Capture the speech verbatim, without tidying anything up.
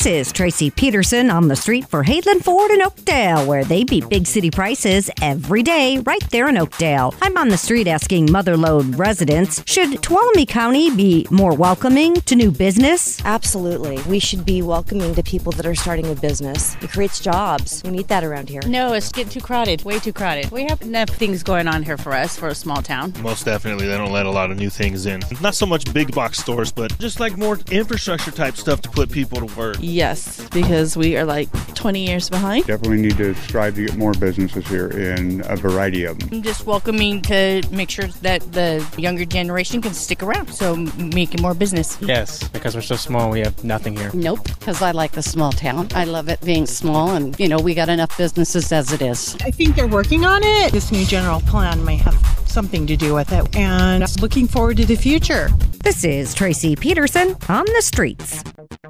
This is Tracy Peterson on the street for Hadeland Ford in Oakdale, where they beat big city prices every day right there in Oakdale. I'm on the street asking Motherlode residents, should Tuolumne County be more welcoming to new business? Absolutely. We should be welcoming to people that are starting a business. It creates jobs. We need that around here. No, it's getting too crowded, way too crowded. We have enough things going on here for us, for a small town. Most definitely, they don't let a lot of new things in. Not so much big box stores, but just like more infrastructure type stuff to put people to work. Yes, because we are like twenty years behind. Definitely need to strive to get more businesses here in a variety of them. I'm just welcoming to make sure that the younger generation can stick around, so making more business. Yes, because we're so small, we have nothing here. Nope, because I like the small town. I love it being small, and, you know, we got enough businesses as it is. I think they're working on it. This new general plan may have something to do with it, and looking forward to the future. This is Tracy Peterson on the streets.